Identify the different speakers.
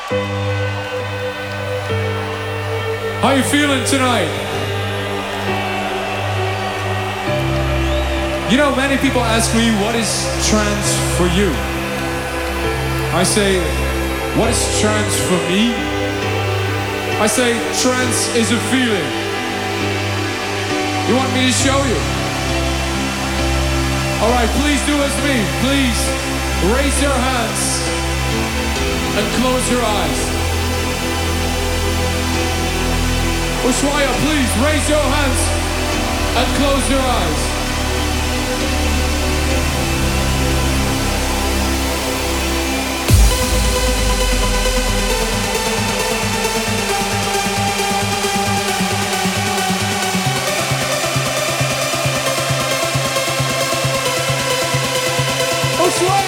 Speaker 1: How you feeling tonight? You know, many people ask me, what is trance for you? I say, what is trance for me? I say, trance is a feeling. You want me to show you? All right, please do as me. Please raise your hands and close your eyes. Ushuaia, please raise your hands and close your eyes. Ushuaia!